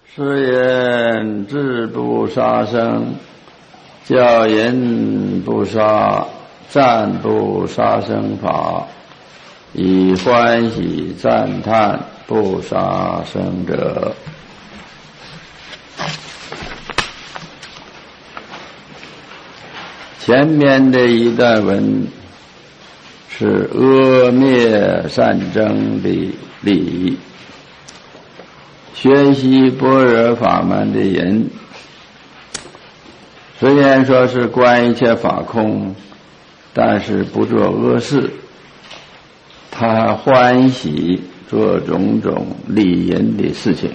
是言智不杀生，教人不杀，赞不杀生法，以欢喜赞叹不杀生者。前面的一段文是阿灭善争的理，学习般若法门的人，虽然说是观一切法空，但是不做恶事，他欢喜做种种利人的事情。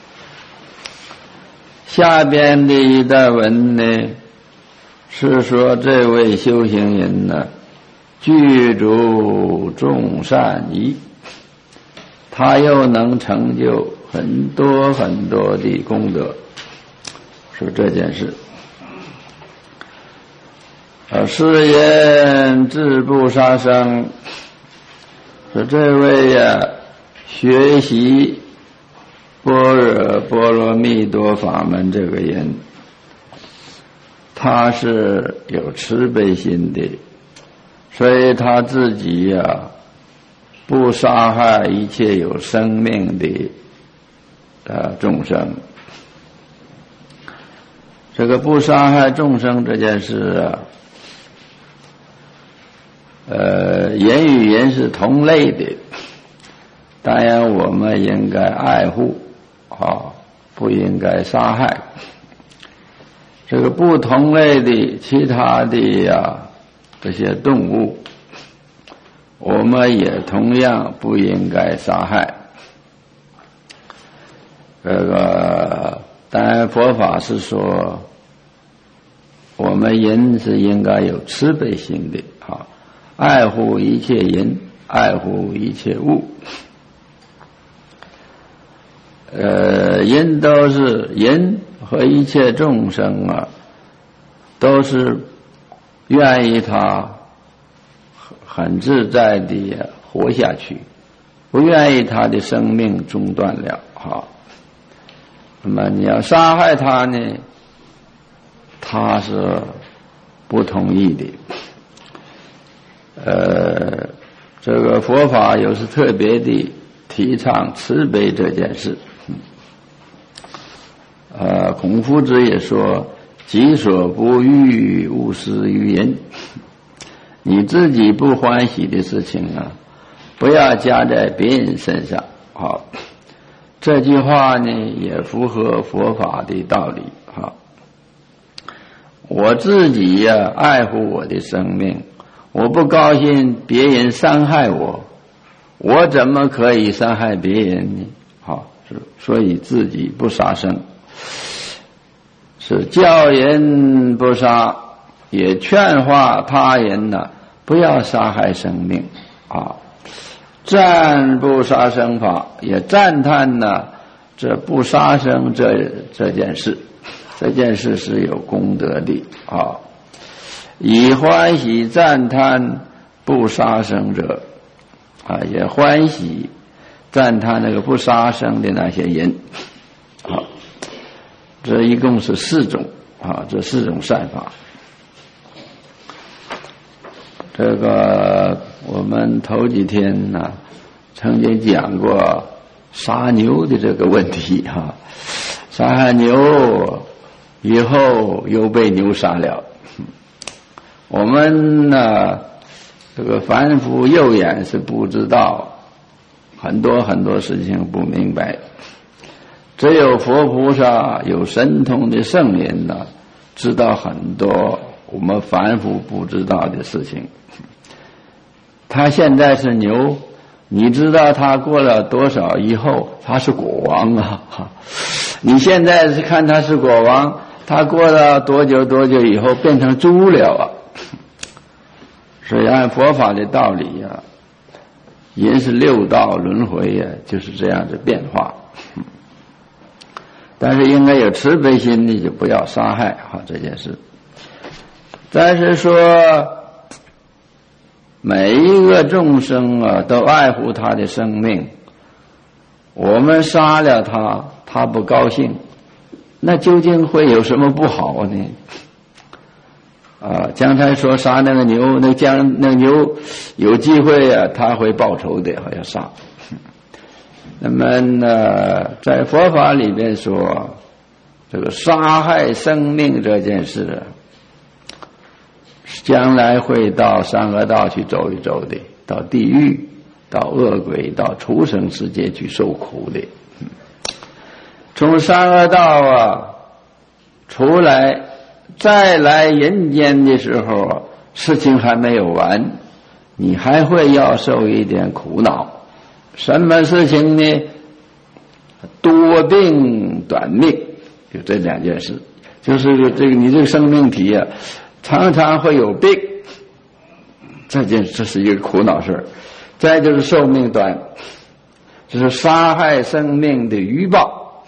下边的一段文呢，是说这位修行人呢，具足众善意，他又能成就很多很多的功德，说这件事。是言智不杀生，说这位学习般若波罗蜜多法门这个人，他是有慈悲心的，所以他自己不杀害一切有生命的众生。这个不杀害众生这件事人与人是同类的，当然我们应该爱护不应该杀害。这个不同类的其他的这些动物，我们也同样不应该杀害。这个当然佛法是说我们人是应该有慈悲心的爱护一切人，爱护一切物。人都是人和一切众生都是愿意他很自在地活下去，不愿意他的生命中断了那么你要杀害他呢，他是不同意的。这个佛法又是特别的提倡慈悲这件事。孔夫子也说，己所不欲，勿施于人。你自己不欢喜的事情不要加在别人身上。这句话呢也符合佛法的道理。我自己爱护我的生命，我不高兴别人伤害我，我怎么可以伤害别人呢？所以自己不杀生，是教人不杀，也劝化他人不要杀害生命赞不杀生法，也赞叹这不杀生这件事，这件事是有功德的以欢喜赞叹不杀生者也欢喜赞叹那个不杀生的那些人这一共是4种这4种善法。这个我们头几天曾经讲过杀牛的这个问题杀害牛以后又被牛杀了。我们这个凡夫右眼是不知道很多很多事情，不明白，只有佛菩萨有神通的圣人知道很多我们凡夫不知道的事情。他现在是牛，你知道他过了多少以后他是国王你现在是看他是国王，他过了多久以后变成猪了所以按佛法的道理人是6道轮回就是这样的变化。但是应该有慈悲心的，就不要杀害这件事。但是说每一个众生都爱护他的生命，我们杀了他， 他不高兴，那究竟会有什么不好呢？刚才说杀那个牛，那个牛有机会啊，他会报仇的，好像杀。那么呢，在佛法里边说，这个杀害生命这件事，将来会到三恶道去走一走的，到地狱，到恶鬼，到畜生世界去受苦的。从三恶道啊出来，再来人间的时候，事情还没有完，你还会要受一点苦恼。什么事情呢？多病短命，就这两件事。就是你这个生命体啊，常常会有病，这是一个苦恼事。再就是寿命短，这是杀害生命的余报。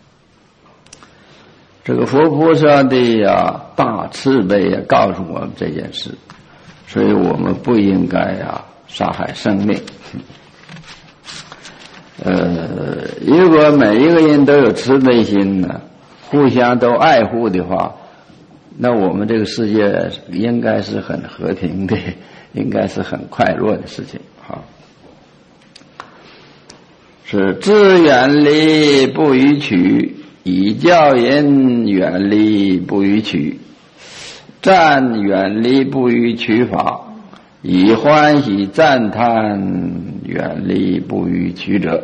这个佛菩萨的大慈悲告诉我们这件事，所以我们不应该杀害生命。如果每一个人都有慈悲心呢，互相都爱护的话，那我们这个世界应该是很和平的，应该是很快乐的事情。好，是自远离不逾矩，以教人远离不逾矩，赞远离不逾矩法，以欢喜赞叹远离不逾矩者。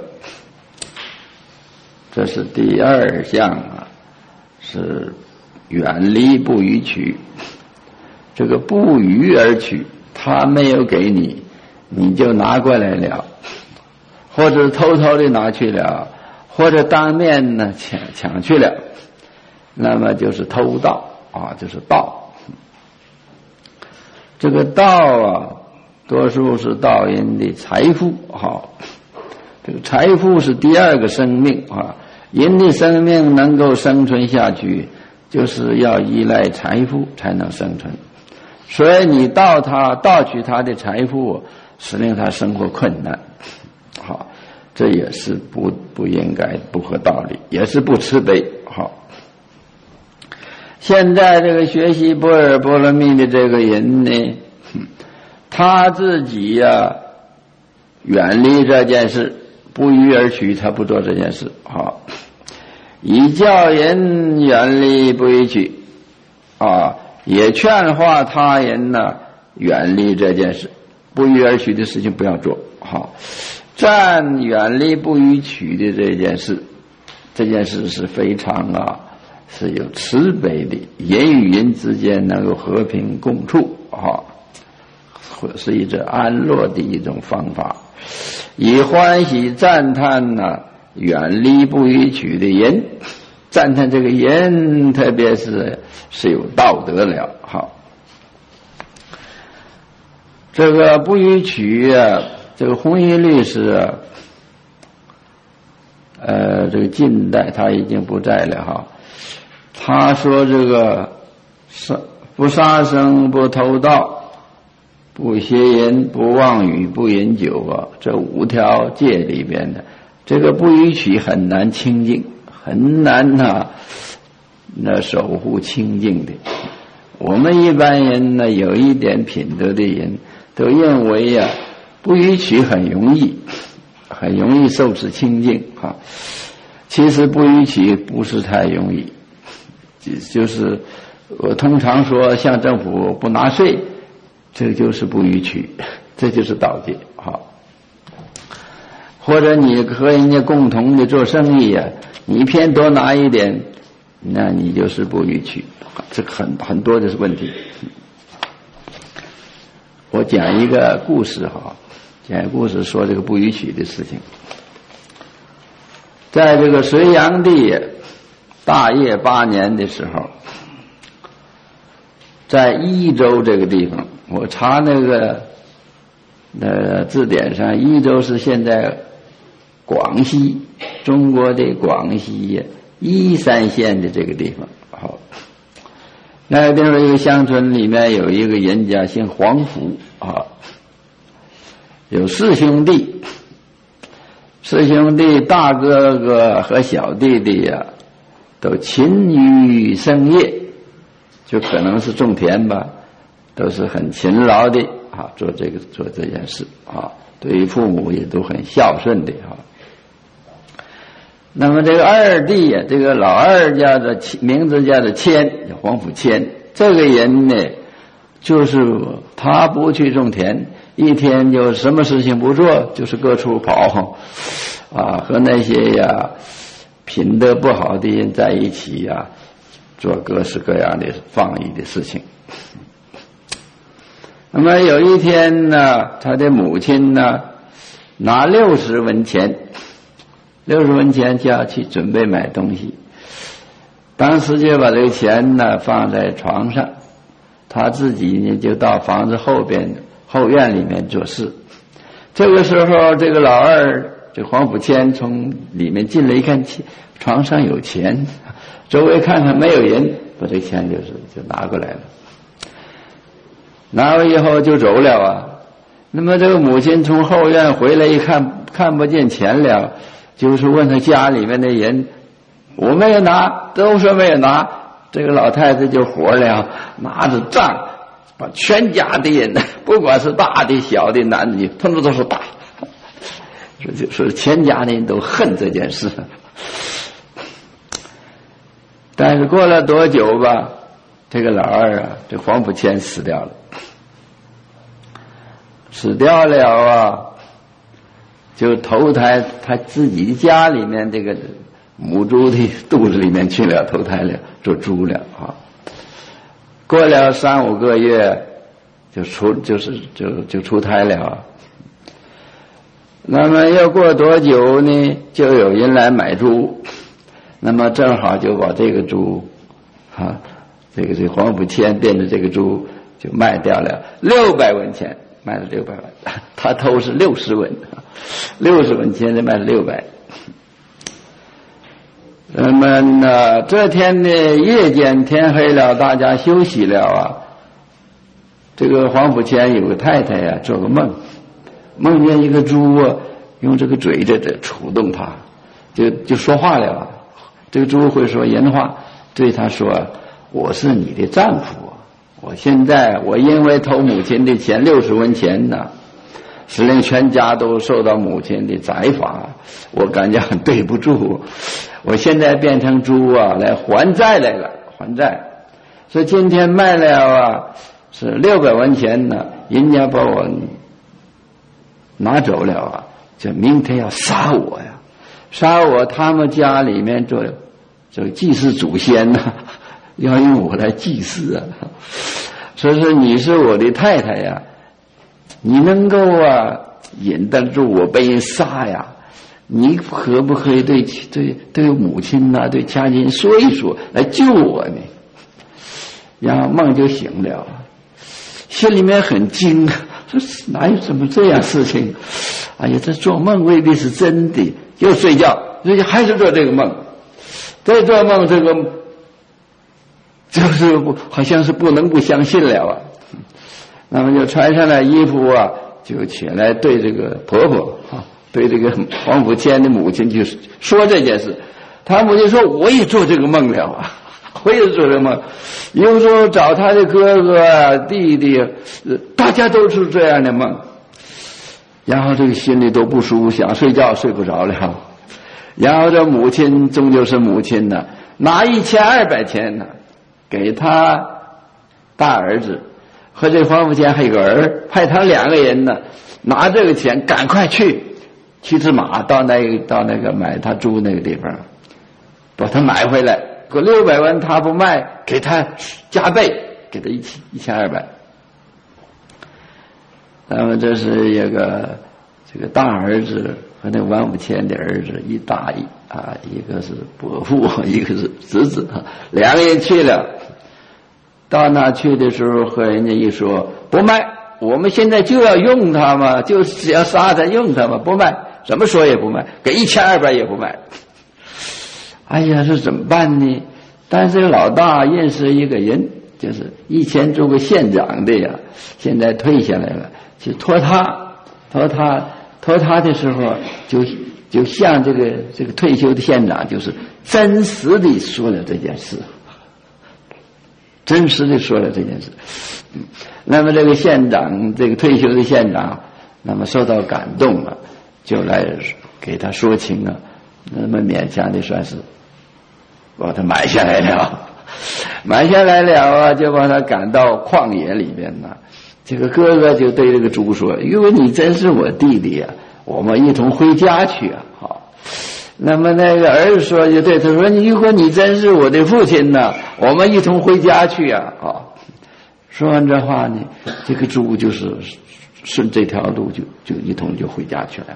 这是第二项是远离不逾矩。这个不逾而取，他没有给你，你就拿过来了，或者偷偷的拿去了，或者当面呢抢去了，那么就是偷盗就是盗。这个盗多数是盗人的财富。这个财富是第二个生命人的生命能够生存下去，就是要依赖财富才能生存。所以你盗取他的财富，使令他生活困难。这也是不应该，不合道理，也是不慈悲。现在这个学习般若波罗蜜的这个人呢，他自己远离这件事，不逾而取，他不做这件事。以教人远离不逾矩也劝化他人远离这件事，不逾而取的事情不要做。赞远离不逾矩的这件事是非常是有慈悲的，人与人之间能够和平共处是一种安乐的一种方法。以欢喜赞叹远离不逾矩的人，赞叹这个人特别是有道德了。这个不逾矩这个弘一律师这个近代他已经不在了他说这个不杀生，不偷盗，不邪淫，不妄语，不饮酒这5条戒里边的这个不逾矩很难清净，很难守护清净的。我们一般人有一点品德的人都认为不逾矩很容易受持清净其实不逾矩不是太容易，就是我通常说向政府不拿税，这就是不逾矩，这就是盗戒。或者你和人家共同的做生意你偏多拿一点，那你就是不逾矩，这很多的是问题。我讲一个故事说这个不逾矩的事情。在这个隋炀帝大业8年的时候，在益州这个地方，我查那个字典上，益州是现在广西，中国的广西宜山县的这个地方。那个地方一个乡村里面有一个人家姓黄甫有4兄弟师兄弟、大哥哥和小弟弟呀，都勤于生业，就可能是种田吧，都是很勤劳的啊，做这件事啊，对于父母也都很孝顺的啊。那么这个二弟呀，这个老二家的名字叫做谦，叫黄甫谦。这个人呢，就是他不去种田，一天就什么事情不做，就是各处跑啊，和那些呀品德不好的人在一起呀，做各式各样的放逸的事情。那么有一天呢，他的母亲呢拿60文钱，60文钱就要去准备买东西，当时就把这个钱呢放在床上，他自己呢就到房子后院里面做事。这个时候，这个老二这黄甫谦从里面进来一看，床上有钱，周围看看没有人，把这钱就拿过来了。拿回以后就走了啊。那么这个母亲从后院回来一看，看不见钱了，就是问他家里面的人，我没有拿，都说没有拿。这个老太太就火了，拿着杖把全家的人，不管是大的小的男的，通通都是打。说全家的人都恨这件事。但是过了多久吧，这个老二啊，这黄甫谦死掉了。死掉了啊，就投胎他自己家里面这个母猪的肚子里面去了，投胎了，做猪了啊。过了3、5个月就出胎了啊。那么要过多久呢？就有人来买猪，那么正好就把这个猪啊，这个黄甫谦变的这个猪就卖掉了600文钱。卖了600文，他偷是60文，60文钱才卖了600。那么呢，这天呢夜间天黑了，大家休息了啊。这个黄甫谦有个太太呀，做个梦，梦见一个猪啊，用这个嘴在这触动他，就说话了啊。这个猪会说人话，对他说：“我是你的丈夫。”我因为偷母亲的钱60文钱呢，使令全家都受到母亲的宰罚，我感觉很对不住。我现在变成猪啊，来还债来了，还债。所以今天卖了啊，是600文钱呢，人家把我拿走了啊，就明天要杀我呀，杀我。他们家里面做祭祀祖先呢，要用我来祭祀啊。说是你是我的太太呀，你能够啊忍得住我被人杀呀？你可不可以对母亲呐、对家人说一说，来救我呢？然后梦就醒了，心里面很惊，说哪有什么这样事情？哎呀，这做梦未必是真的。又睡觉还是做这个梦，再做梦这个。就是好像是不能不相信了啊。那么就穿上了衣服啊，就起来对这个婆婆啊，对这个黄甫谦的母亲就说这件事。他母亲说：“我也做这个梦了啊，我也做这个梦。有时候找他的哥哥啊、弟弟，大家都是这样的梦。然后这个心里都不舒服，想睡觉睡不着了。然后这母亲终究是母亲呢，拿1200钱呢。”给他大儿子和这黄甫谦还有个儿，派他2个人呢，拿这个钱赶快去只马到那个买他猪那个地方，把它买回来。可600文他不卖，给他加倍，给他1200。那么这是一个这个大儿子和那王府谦的儿子一大一个是伯父，一个是侄子，2个人去了。到那去的时候和人家一说不卖，我们现在就要用它嘛，就是要杀它用它嘛，不卖，怎么说也不卖，给1200也不卖。哎呀，这怎么办呢？但是老大认识一个人，就是以前做过县长的呀，现在退下来了，就托他的时候就就像这个退休的县长，就是真实的说了这件事，真实的说了这件事。那么这个县长，这个退休的县长，那么受到感动了，就来给他说情了，那么勉强的算是把他买下来了，买下来了啊，就把他赶到旷野里边了。这个哥哥就对这个猪说：“因为你真是我弟弟啊，我们一同回家去啊。”好，那么那个儿子说就对他说：“如果你真是我的父亲呢，我们一同回家去啊。”好，说完这话呢，这个猪就是顺这条路就一同就回家去了。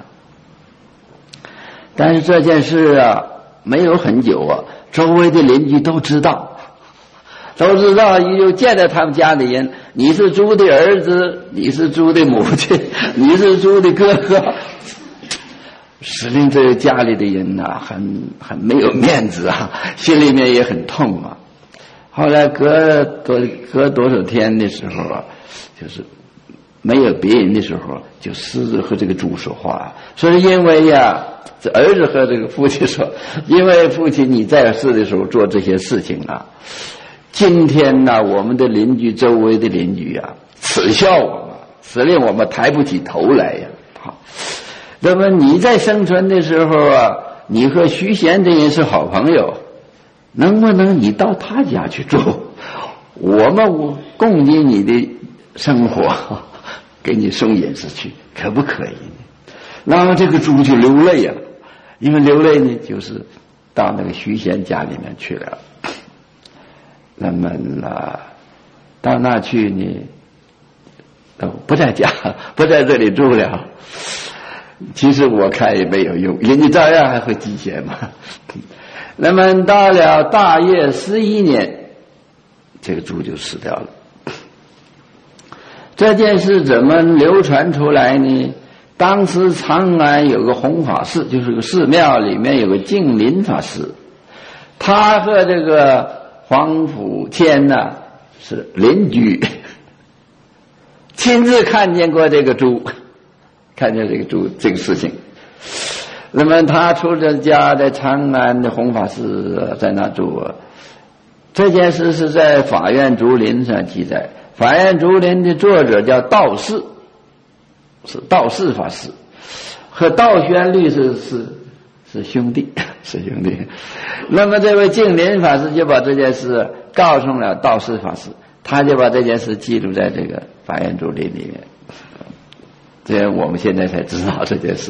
但是这件事啊，没有很久啊，周围的邻居都知道，又见到他们家的人，你是猪的儿子，你是猪的母亲，你是猪的哥哥，使令这个家里的人呐，很没有面子啊，心里面也很痛啊。后来隔多少天的时候啊，就是没有别人的时候，就狮子和这个猪说话，说是因为呀，这儿子和这个父亲说，因为父亲你在世的时候做这些事情啊，今天呢，我们的邻居周围的邻居啊，耻笑我们，使令我们抬不起头来呀。好，那么你在生存的时候啊，你和徐贤这人是好朋友，能不能你到他家去住？我们供给你的生活，给你送饮食去，可不可以呢？那么这个猪就流泪啊，因为流泪呢，就是到那个徐贤家里面去了。那么呢，到那去呢，不在家，不在这里住了。其实我看也没有用，人家照样还会寄钱嘛。那么到了大业11年，这个猪就死掉了。这件事怎么流传出来呢？当时长安有个弘法寺，就是个寺庙，里面有个净林法师，他和这个黄甫谦呢是邻居，亲自看见过这个猪，看见这个猪这个事情。那么他出着家在长安的弘法寺在那住啊。这件事是在法院竹林上记载，法院竹林的作者叫道士，是道士法师，和道宣律师是兄弟，是兄弟。那么这位净林法师就把这件事告诉了道士法师，他就把这件事记录在这个法院竹林里面。这样我们现在才知道这件事。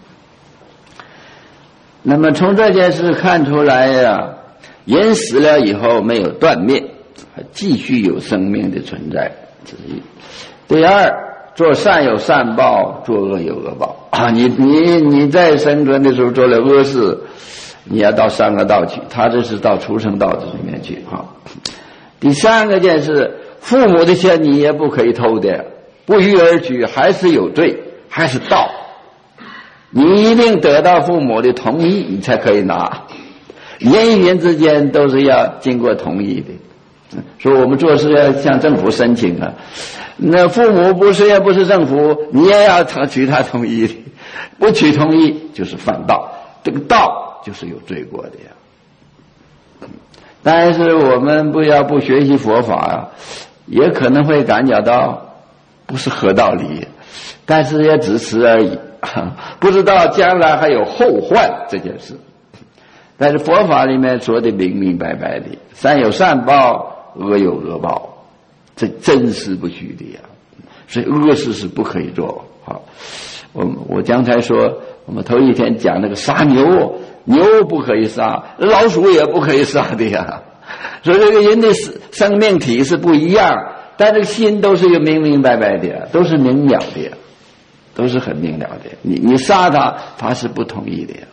那么从这件事看出来呀，人死了以后没有断灭，还继续有生命的存在，这是一。第二，做善有善报，做恶有恶报啊！你在生存的时候做了恶事，你要到善恶道去，他这是到畜生道这里面去啊。第三个件事，父母的钱你也不可以偷的，不予而取，还是有罪，还是盗。你一定得到父母的同意，你才可以拿。人与人之间都是要经过同意的。说我们做事要向政府申请啊，那父母不是政府，你也要取他同意的，不取同意就是犯道，这个道就是有罪过的呀。但是我们不学习佛法啊，也可能会感觉到不是合道理，但是也只是而已，不知道将来还有后患这件事。但是佛法里面说的明明白白的，善有善报，恶有恶报，这真实不虚的呀。所以恶事是不可以做。好，我刚才说，我们头一天讲那个杀牛，牛不可以杀，老鼠也不可以杀的呀。所以这个人的生命体是不一样，但这个心都是有明明白白的，都是明了的，都是很明了的。你杀他是不同意的呀。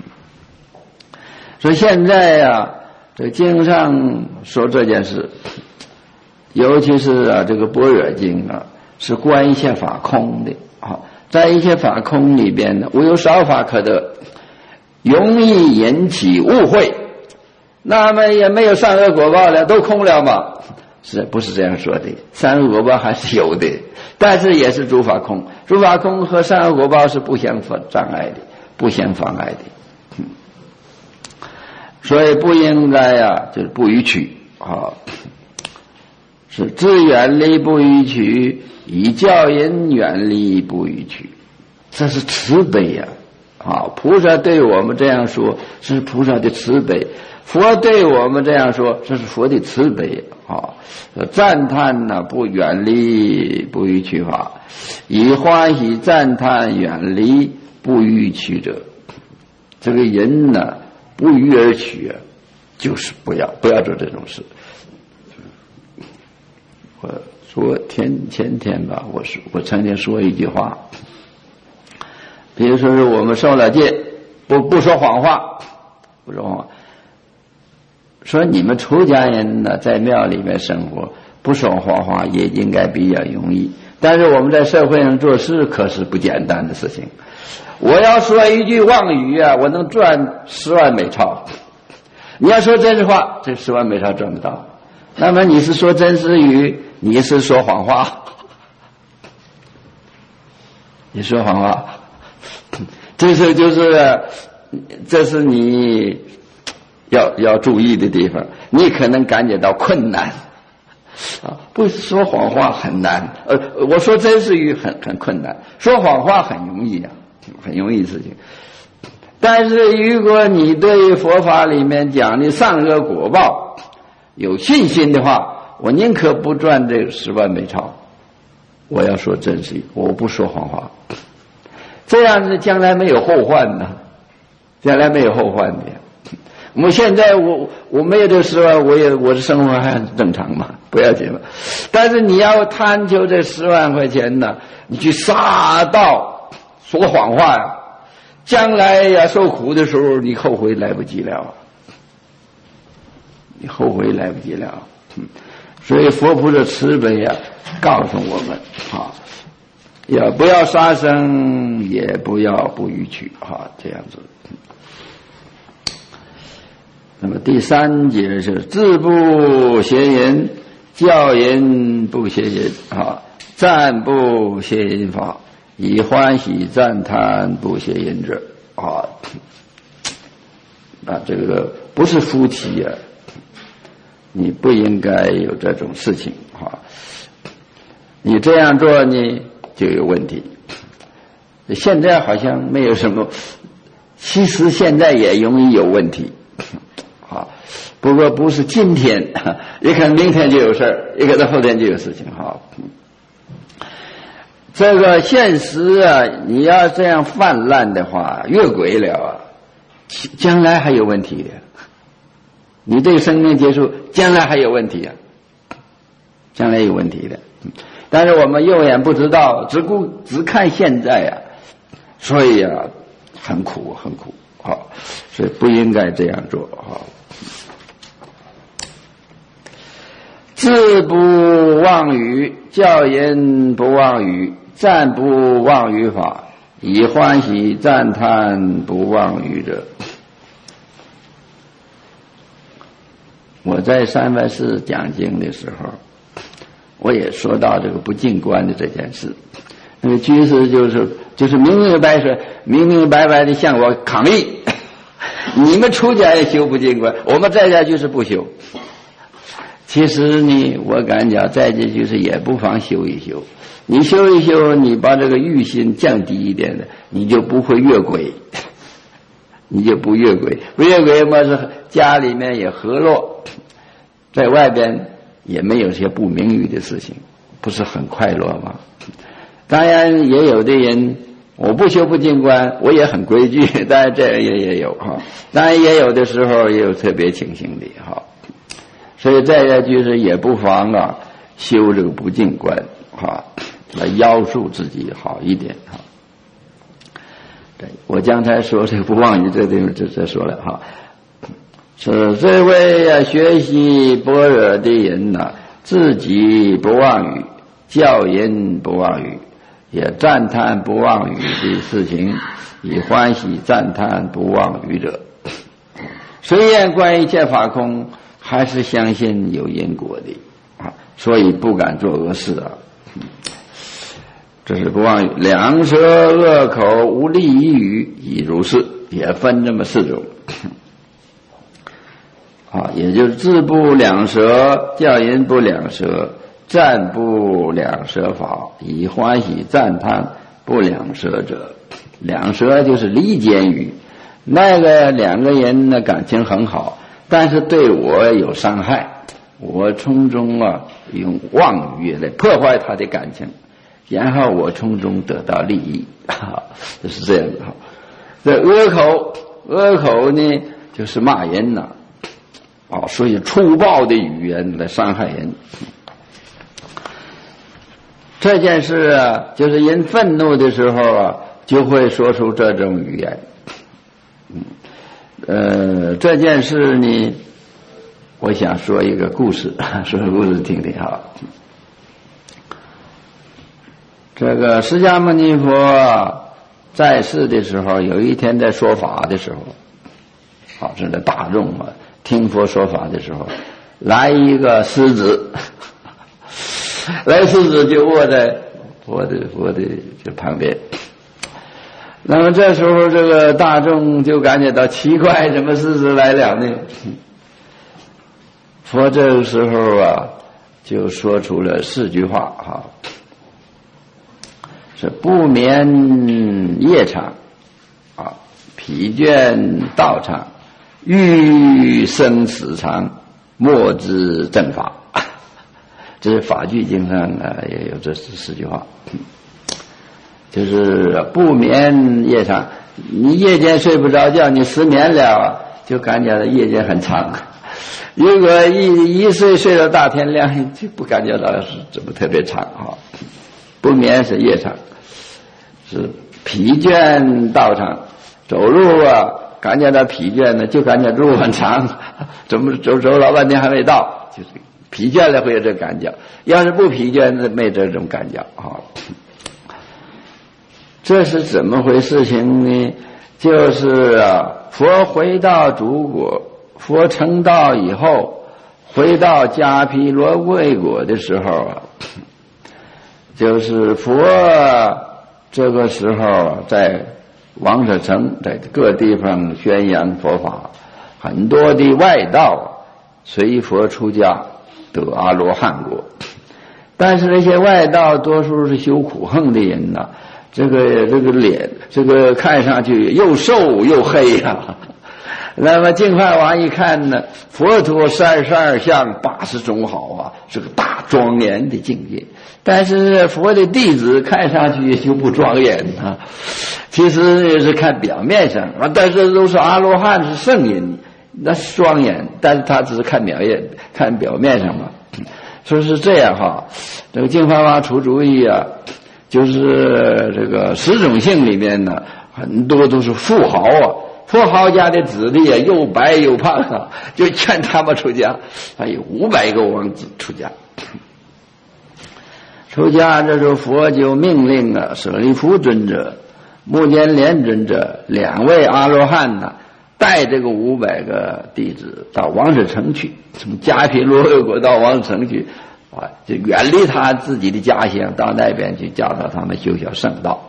所以现在呀，这经上说这件事，尤其是这个般若经啊，是观一切法空的啊，在一切法空里边呢，无有少法可得，容易引起误会，那么也没有善恶果报了，都空了嘛？是不是这样说的？善恶果报还是有的，但是也是诸法空，诸法空和善恶果报是不相障碍的。 不相妨碍的。所以不应该啊，就是不逾矩啊，是自远离不逾矩，以教人远离不逾矩，这是慈悲呀！啊，菩萨对我们这样说，是菩萨的慈悲；佛对我们这样说，这是佛的慈悲啊！赞叹呢，不远离不逾矩法，以欢喜赞叹远离不逾矩者。这个人呢，不逾而取啊，就是不要做这种事。我说前天吧，我曾经说一句话，比如说是我们受了戒，不说谎话，不说谎话。说你们出家人呢，在庙里面生活，不说谎话也应该比较容易。但是我们在社会上做事可是不简单的事情。我要说一句妄语啊，我能赚10万美钞。你要说真实话，这10万美钞赚不到。那么你是说真实语，你是说谎话，你说谎话，这是你要注意的地方。你可能感觉到困难啊，不说谎话很难，我说真实语很困难，说谎话很容易啊，很容易的事情。但是如果你对佛法里面讲的善恶果报有信心的话，我宁可不赚这10万美钞，我要说真实，我不说谎话，这样子将来没有后患呢，将来没有后患的。我现在我没有这10万，我的生活还很正常嘛，不要紧嘛。但是你要贪求这10万块钱呢，你去杀盗说谎话呀，将来呀受苦的时候，你后悔来不及了，你后悔来不及了。所以佛菩萨慈悲呀，告诉我们啊，要不要杀生，也不要不逾矩啊，这样子。那么第3节是自不邪淫，教人不邪淫啊，赞不邪淫法，以欢喜赞叹不邪淫者啊。这个不是夫妻啊，你不应该有这种事情啊！你这样做呢就有问题。现在好像没有什么，其实现在也容易有问题啊。不过不是今天，也可能明天就有事儿，也可能后天就有事情哈。这个现实啊，你要这样泛滥的话，越轨了啊，将来还有问题的。你这个生命结束，将来还有问题啊，将来有问题的。但是我们右眼不知道，只看现在啊，所以啊，很苦啊，所以不应该这样做啊。自不妄语，教人不妄语，赞不妄语法，以欢喜赞叹不妄语者。我在384讲经的时候，我也说到这个不净观的这件事。那个居士就是明明白白的向我抗议，你们出家也修不净观，我们在家就是不修。其实呢，我敢讲，在家就是也不妨修一修。你修一修，你把这个欲心降低一点的，你就不会越轨，你就不越轨。不越轨嘛，是家里面也和乐，在外边也没有些不名誉的事情，不是很快乐吗？当然也有的人，我不修不净观，我也很规矩，当然这也有哈。当然也有的时候也有特别情形的哈。所以在家就是也不妨啊，修这个不净观哈，来要束自己好一点哈。对，我刚才说这个不妄语，这地方这说了哈。是这位啊学习般若的人呐，自己不妄语，教人不妄语，也赞叹不妄语的事情，以欢喜赞叹不妄语者。虽然关于一切法空，还是相信有因果的啊，所以不敢做恶事啊。 这是不妄语。两舌恶口无利益语，亦如是，也分这么4种。也就是自不两舌，教人不两舌，赞不两舌法，以欢喜赞叹不两舌者。两舌就是离间语，那个2个人的感情很好，但是对我有伤害，我从中用妄语来破坏他的感情，然后我从中得到利益，就是这样的。这恶口呢，就是骂人呐，所以粗暴的语言来伤害人。这件事就是人愤怒的时候就会说出这种语言。这件事呢，我想说一个故事，说个故事听听哈。这个释迦牟尼佛在世的时候，有一天在说法的时候，这个大众听佛说法的时候，来一个狮子，来狮子就卧在佛的就旁边。那么这时候这个大众就感觉到奇怪，怎么狮子来了呢？佛这个时候就说出了4句话是不眠夜长疲倦道长，欲生死长，莫知正法。这是法句经上也有这4句话。就是不眠夜长，你夜间睡不着觉，你失眠了，就感觉到夜间很长。如果一睡到大天亮，就不感觉到是怎么特别长不眠是夜长，是疲倦道长，走路感觉到疲倦呢，就感觉路很长，怎么走老半天还没到，就是疲倦了会有这感觉。要是不疲倦，没这种感觉这是怎么回事情呢？就是佛回到祖国，佛成道以后，回到迦毗罗卫国的时候就是佛这个时候在王舍城，在各地方宣扬佛法，很多的外道随佛出家得阿罗汉果，但是那些外道多数是修苦行的人这个脸，这个看上去又瘦又黑那么净饭王一看呢，佛陀32相80种好是个大庄严的境界，但是佛的弟子看上去就不庄严其实也是看表面上但是都是阿罗汉，是圣人，那是庄严，但是他只是看表面上说是这样这个净饭王出主意就是这个10种姓里面呢，很多都是富豪富豪家的子弟又白又胖就劝他们出家，还有500个王子出家。出家这时候佛就命令舍利弗尊者、目犍连尊者2位阿罗汉带这个500个弟子到王舍城去，从迦毗罗卫国到王舍城去就远离他自己的家乡，到那边去教导他们修小圣道。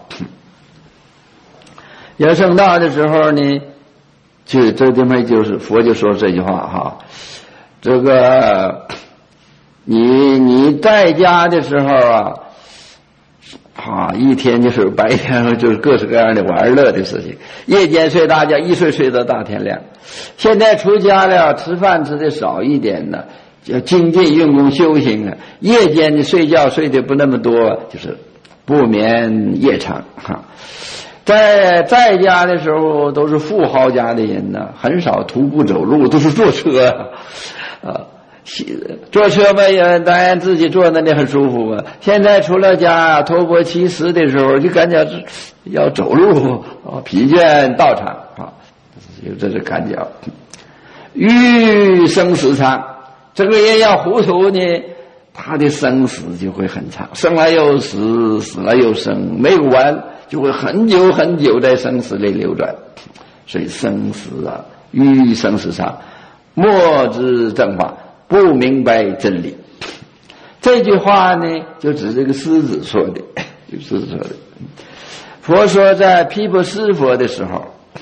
有圣道的时候呢，就这地方就是佛就说这句话这个你在家的时候一天就是白天就是各式各样的玩乐的事情，夜间睡大觉，一睡到大天亮。现在出家了，吃饭吃的少一点要精进用功修行夜间的睡觉睡得不那么多，就是不眠夜长在家的时候都是富豪家的人很少徒步走路，都是坐车坐车当然自己坐那里很舒服现在出了家托钵乞食的时候，就感觉要走路疲倦道场有这个感觉。欲生死长，这个人要糊涂呢，他的生死就会很长，生了又死，死了又生，没有完，就会很久很久在生死里流转。所以生死欲生死长，莫知正法，不明白真理。这句话呢，就指这个狮子说的。 就是说的。佛说在毗婆尸佛的时候，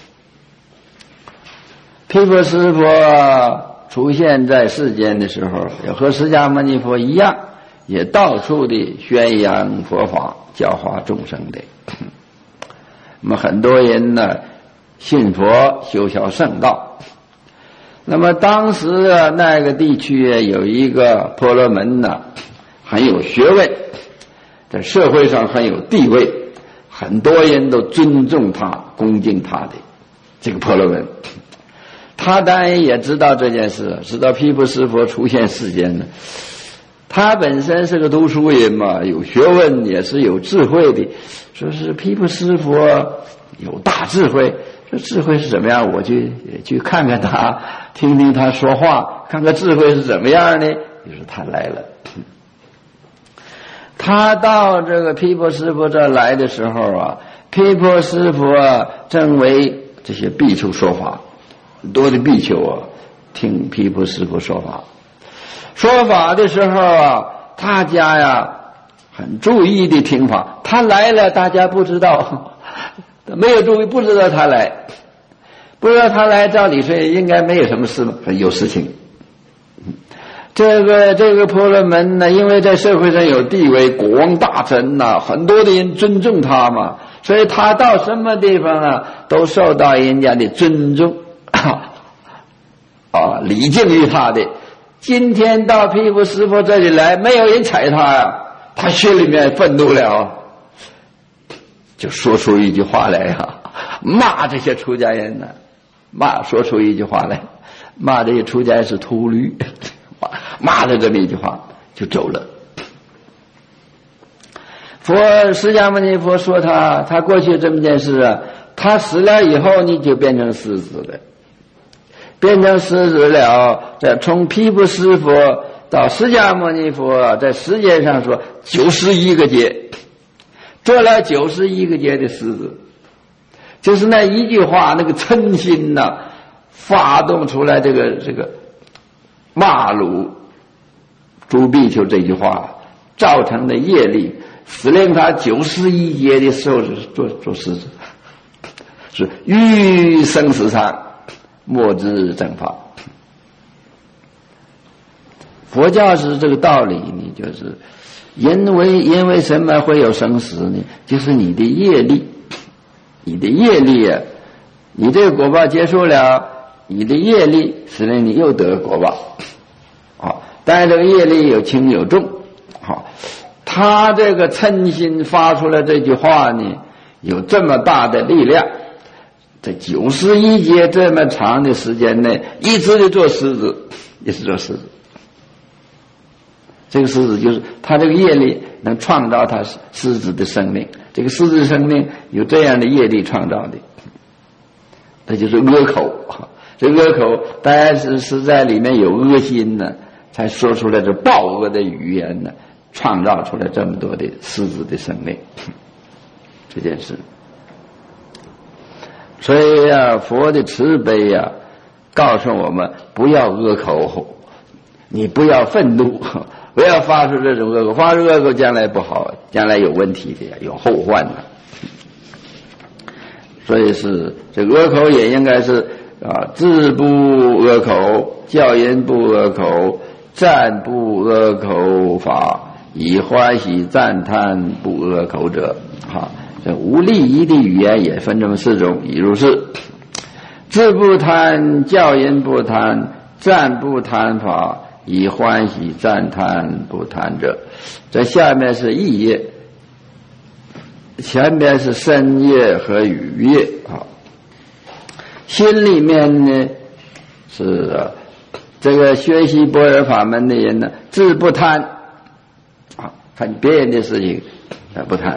毗婆尸佛出现在世间的时候，也和释迦牟尼佛一样，也到处的宣扬佛法，教化众生的。那么很多人呢信佛修小圣道。那么当时那个地区有一个婆罗门呢，很有学问，在社会上很有地位，很多人都尊重他恭敬他的这个婆罗门。他当然也知道这件事，知道毗婆尸佛出现世间呢。他本身是个读书人嘛，有学问，也是有智慧的，说是毗婆尸佛有大智慧，这智慧是怎么样，我去看看他，听听他说话，看看智慧是怎么样呢。于是他来了。他到这个毗婆尸佛这来的时候啊，毗婆尸佛正为这些比丘说法，很多的比丘啊听毗婆尸佛说法。说法的时候啊，大家呀很注意的听法。他来了，大家不知道，没有注意，不知道他来，不知道他来，照理说应该没有什么事嘛，有事情。这个婆罗门呢，因为在社会上有地位，国王大臣呐，很多的人尊重他嘛，所以他到什么地方啊，都受到人家的尊重礼敬于他的。今天到毗婆尸佛这里来，没有人睬他呀，他心里面愤怒了，就说出一句话来呀，骂这些出家人呢，说出一句话来，骂这些出家人是秃驴，骂了这么一句话就走了。释迦牟尼佛说他过去这么件事啊，他死了以后你就变成狮子了。变成狮子了，从毗婆尸佛到释迦牟尼佛，在世界上说91个劫，做了91个劫的狮子，就是那一句话，那个嗔心呐，发动出来这个骂辱诸比丘这句话造成的业力，使令他91劫的时候做狮子，是于生死上莫知正法。佛教是这个道理呢，就是因为什么会有生死呢？就是你的业力，你这个果报结束了，你的业力使得你又得果报。当然这个业力有轻有重。他这个嗔心发出来这句话呢，有这么大的力量。在91劫这么长的时间内，一直就做狮子，一直做狮子。这个狮子就是他这个业力能创造他狮子的生命，这个狮子的生命有这样的业力创造的，这就是恶口。这恶口当然是在里面有恶心呢，才说出来这暴恶的语言呢，创造出来这么多的狮子的生命。这件事。所以佛的慈悲告诉我们不要恶口，你不要愤怒，不要发出这种恶口，发出恶口将来不好，将来有问题的，有后患的。所以是这个恶口也应该是自不恶口，教人不恶口，赞不恶口法，以欢喜赞叹不恶口者。这无利益的语言也分这么4种，以如是：自不贪，教人不贪，赞不贪法，以欢喜赞叹不贪者。这下面是意业，前面是身业和语业。心里面呢是这个学习般若法门的人呢，自不贪，看别人的事情不贪。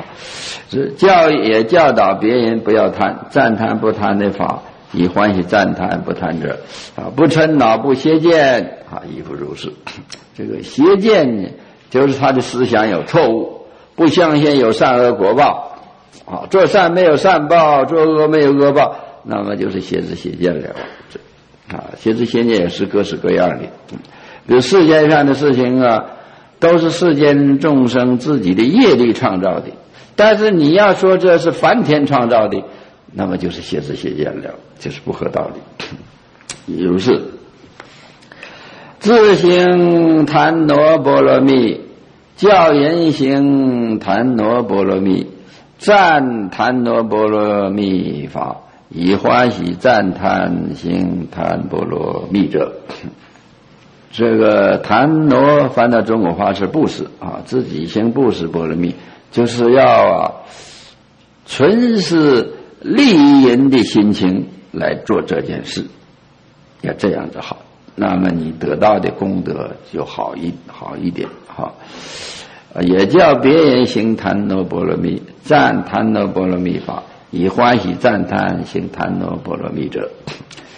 也教导别人不要贪，赞叹不贪的法，以欢喜赞叹不贪者。不嗔恼不邪见，亦复如是。这个邪见呢，就是他的思想有错误，不相信有善恶果报。做善没有善报，做恶没有恶报，那么就是邪知邪见了。邪知邪见也是各式各样的。比如世界上的事情都是世间众生自己的业力创造的。但是你要说这是梵天创造的，那么就是邪知邪见了，就是不合道理。如是自行檀那波罗蜜，教人行檀那波罗蜜，赞檀那波罗蜜法，以欢喜赞叹行檀波罗蜜者。这个檀那翻到中国话是布施啊，自己行布施波罗蜜，就是要纯是利益人的心情来做这件事，要这样子好，那么你得到的功德就好一点哈。也叫别人行檀那波罗蜜，赞檀那波罗蜜法，以欢喜赞叹行檀那波罗蜜者。